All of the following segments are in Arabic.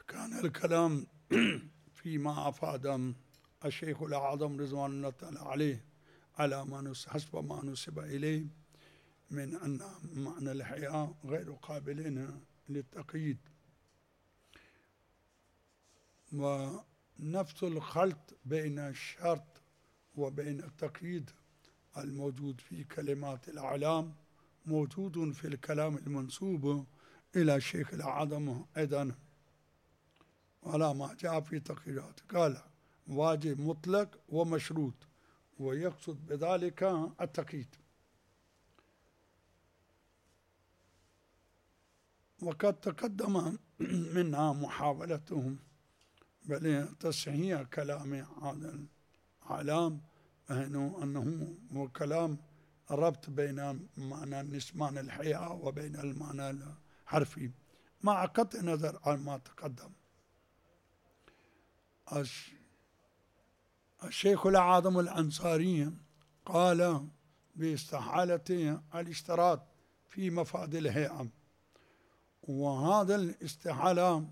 كان الكلام فيما أفاد الشيخ الأعظم رضوان الله تعالى عليه على ما حسب ما نسب إليه من أن معنى الحياة غير قابلين للتقييد، ونفس الخلط بين الشرط وبين التقييد الموجود في كلمات الأعلام موجود في الكلام المنسوب إلى الشيخ الأعظم أيضا، على ما جاء في تقييدات. قال واجب مطلق ومشروط، ويقصد بذلك التقييد. وقد تقدم منها محاولتهم بتصحيح كلام هذا العلام، أنه هو كلام ربط بين معنى نسمان الحياة وبين المعنى الحرفي، مع قطع نظر عن ما تقدم. الشيخ الأعظم الأنصاري قال باستحالة الاشتراط في مفاد الهيئة، وهذا الاستحالة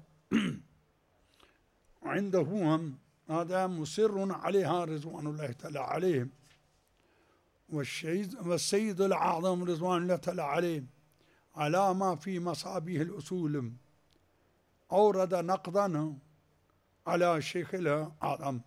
عنده هم هذا مصر عليها رضوان الله تعالى عليه، والسيد الأعظم رضوان الله تعالى عليه على ما في مصابيح الأصول أورد نقضا على الشيخ الأعظم،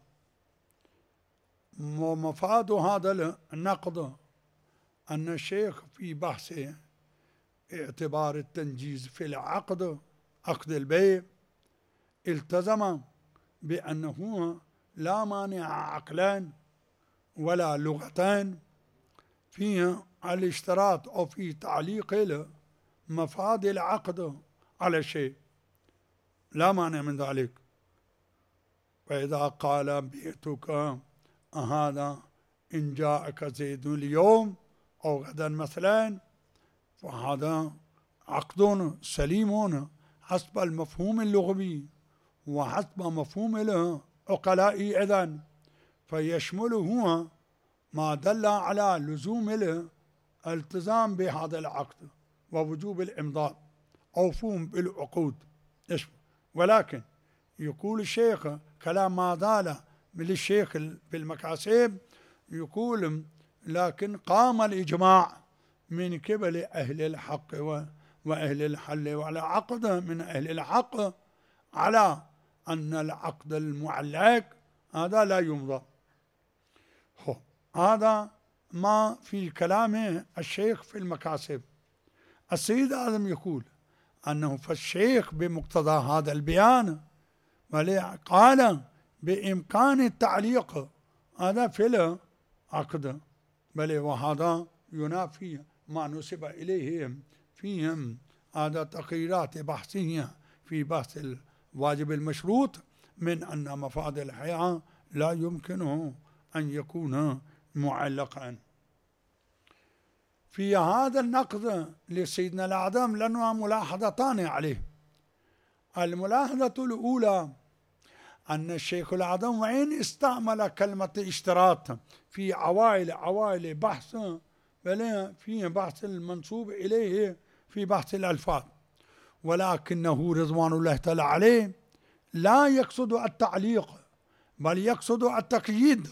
ومفاد هذا النقد أن الشيخ في بحث اعتبار التنجيز في العقد، عقد البيع، التزم بأنه لا مانع عقلان ولا لغتان في الاشتراط أو في تعليق مفاد العقد على شيء، لا مانع من ذلك. فإذا قال بيتك هذا إن جاءك زيد اليوم أو غدا مثلا، فهذا عقد سليم حسب المفهوم اللغوي وحسب مفهوم العقلاء إذن، فيشمله ما دل على لزوم الالتزام بهذا العقد ووجوب الإمضاء أو فهم بالعقود. ولكن يقول الشيخ كلام ما زال من الشيخ في المكاسب، يقول لكن قام الإجماع من قبل أهل الحق وأهل الحل والعقد من أهل الحق على أن العقد المعلق هذا لا يمضى. هذا ما في كلام الشيخ في المكاسب. السيد آدم يقول أنه فالشيخ بمقتضى هذا البيان قال بإمكان التعليق هذا في العقد، بل وهذا ينافي ما نسب إليهم فيهم هذا تقريرات بحثية في بحث الواجب المشروط من أن مفاد الحياة لا يمكنه أن يكون معلقا. في هذا النقد لسيدنا الأعظم لنا ملاحظتان عليه. الملاحظة الأولى أن الشيخ الأعظم وإن استعمل كلمة اشتراط في عوائل بحث، بل في بحث المنسوب إليه في بحث الألفاظ، ولكنه رضوان الله تعالى عليه لا يقصد التعليق بل يقصد التقييد،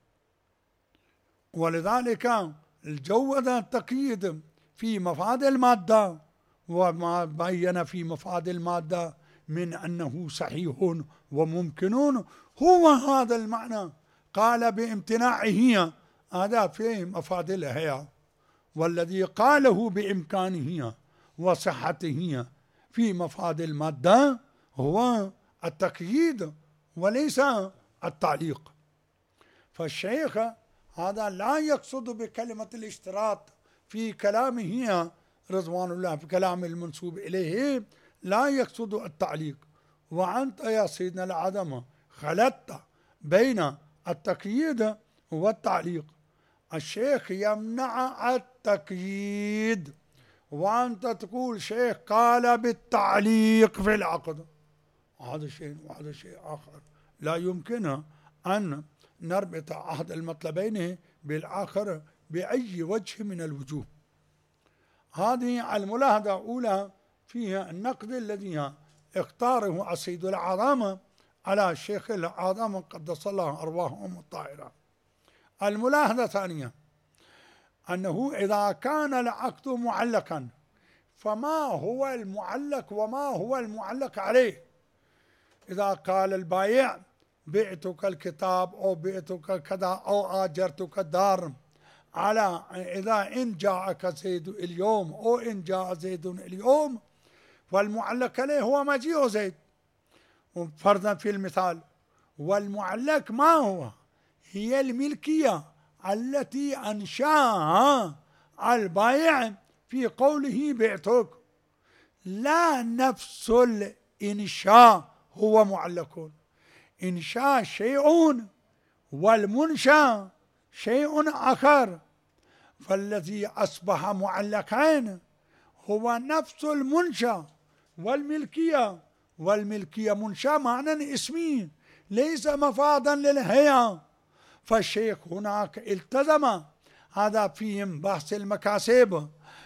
ولذلك جوز التقييد في مفاد المادة، وما بين في مفاد المادة من أنه صحيح وممكن هو هذا المعنى، قال بامتناعه هذا في مفاد الحياة، والذي قاله بإمكانه وصحته في مفاد المادة هو التقييد وليس التعليق. فالشيخ هذا لا يقصد بكلمة الاشتراط في كلامه رضوان الله في كلام المنسوب إليه، لا يقصد التعليق. وأنت يا سيدنا الأعظم خلطت بين التقييد والتعليق. الشيخ يمنع التقييد وأنت تقول شيخ قال بالتعليق في العقد، هذا شيء وهذا شيء آخر، لا يمكن أن نربط أحد المطلبين بالآخر بأي وجه من الوجوه. هذه الملاحظة الأولى فيها النقد الذي اختاره السيد الأعظم على الشيخ الأعظم قدس الله أرواحهم الطاهرة. الملاحظة الثانية أنه إذا كان العقد معلقا فما هو المعلق وما هو المعلق عليه؟ إذا قال البائع بعتك الكتاب أو بعتك كذا أو آجرتك الدار على إذا إن جاءك زيد اليوم أو إن جاء زيد اليوم، والمعلق عليه هو مجيء زيد فرضا في المثال. والمعلق ما هو؟ هي الملكية التي أنشاها البائع في قوله بعتك، لا نفس الإنشاء هو معلق. إنشاء شيء والمنشأ شيء آخر، فالذي أصبح معلقين هو نفس المنشأ والملكية، والملكية منشأ معنى اسمي ليس مفادا للهيئة. فالشيخ هناك التزم، هذا فيهم بحث المكاسب،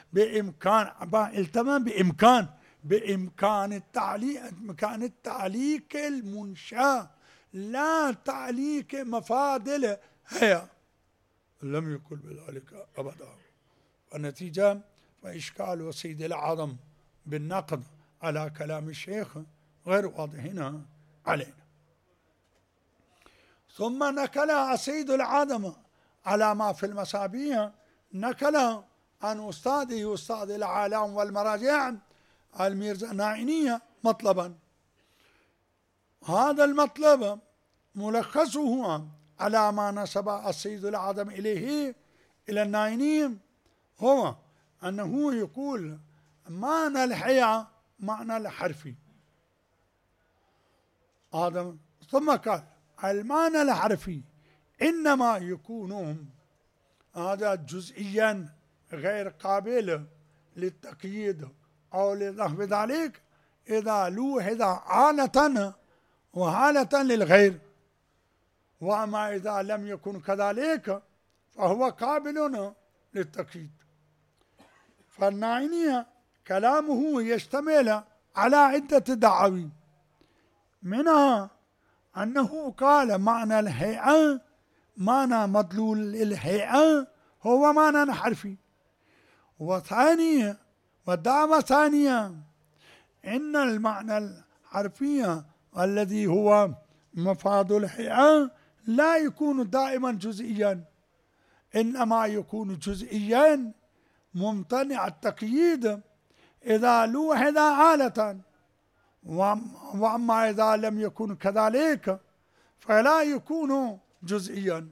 بإمكان التعليق المنشأ لا تعليق مفاد الهيئة. لم يكن بذلك أبدا. والنتيجة فإشكال السيد الأعظم بالنقد على كلام الشيخ غير واضح هنا علينا. ثم نقل السيد الأعظم على ما في المصابيح، نقل عن أستاذه أستاذ العالم والمراجع الميرزا ناعنية مطلبا. هذا المطلب ملخصه على ما نسب السيد الأعظم إليه إلى الناعني هو أنه يقول معنى الحياة معنى الحرفي. هذا ثم قال المعنى الحرفي إنما يكون هذا جزئيا غير قابل للتقييد أو للنحو ذلك إذا لوحظ حالة وحالة للغير، وأما إذا لم يكن كذلك فهو قابل للتقييد. فالناعنية كلامه يشتمل على عدة دعاوي، منها أنه قال معنى الهيئة معنى مدلول الهيئة هو معنى حرفي. والدعوة الثانية إن المعنى الحرفي الذي هو مفاد الهيئة لا يكون دائما جزئيا، إنما يكون جزئيا ممتنع التقييد إذا لوحظ حالة، وأما إذا لم يكن كذلك فلا يكون جزئيا.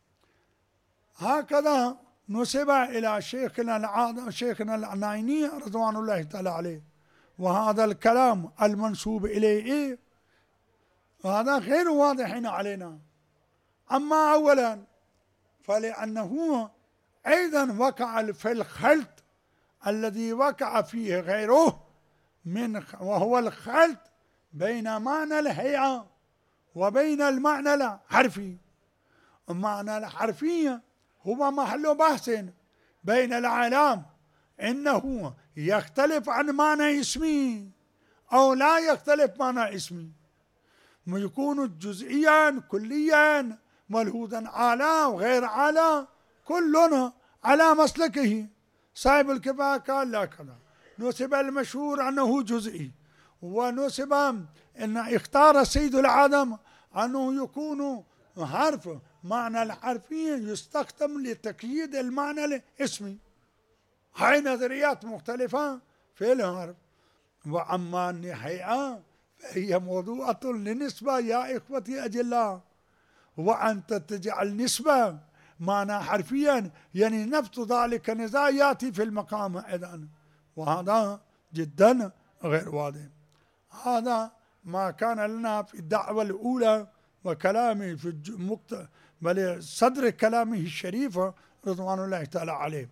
هكذا نسب إلى شيخنا الناعني رضوان الله تعالى عليه. وهذا الكلام المنسوب إليه هذا غير واضح علينا. أما أولا فلأنه أيضا وقع في الخلط الذي وقع فيه غيره وهو الخلط بين معنى الهيئة وبين المعنى الحرفي. المعنى الحرفي هو محل بحث بين العالم، إنه يختلف عن معنى اسمي أو لا يختلف معنى اسمي، يكون جزئيا كليا ملحوظا على وغير على، كلنا على مسلكه. صاحب الكفاية قال لا كذا، نسب المشهور أنه جزئي، ونسب أن اختار السيد الأعظم أنه يكون حرف. معنى الحرفي يستخدم لتقييد المعنى الاسمي. هاي نظريات مختلفة في الحرف. وأما الهيئة فهي موضوعة للنسبة يا إخوتي أجلاء، وأنت تجعل نسبة معنى حرفيا يعني نفس ذلك نزاع يأتي في المقام أيضا، وهذا جدا غير واضح. هذا ما كان لنا في الدعوة الأولى وكلامه في بل صدر كلامه الشريف رضوان الله تعالى عليه.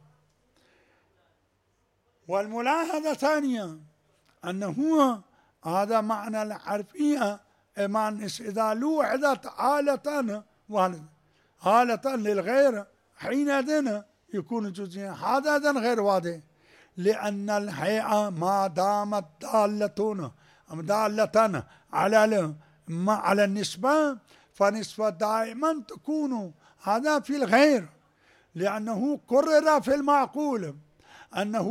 والملاحظة الثانية أنه هذا معنى الحرفية إذا لوحظت حالة للغير حينئذ يكون جزئيا. هذا غير واضح، لأن الهيئة ما دامت دالة دالة على النسبة، فنسبة دائما تكون هذا في الغير، لأنه قرر في المعقول أنه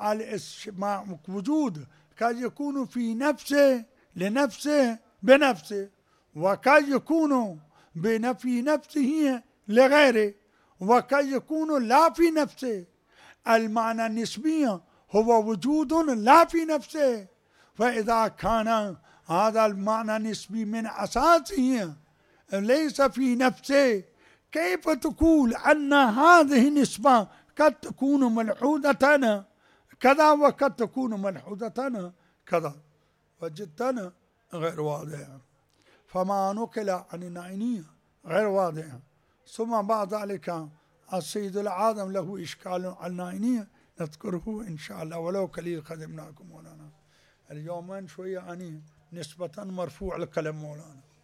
وجود قد يكون في نفسه لنفسه بنفسه، وقد يكون في نفسه لغيره، وقد يكون لا في نفسه. المعنى النسبي هو وجود لا في نفسه، فإذا كان هذا المعنى النسبي من أساسه ليس في نفسه، كيف تقول أن هذه النسبة قد تكون ملحوظة كذا وقد تكون ملحوظة كذا؟ وجدتنا غير واضح. فما نقل عن النعينية غير واضح. ثم بعد ذلك السيد العاظم له إشكال على النعينية نذكره إن شاء الله ولو قليل خدمناكم مولانا. اليوم شوية نسبة مرفوع الكلام مولانا.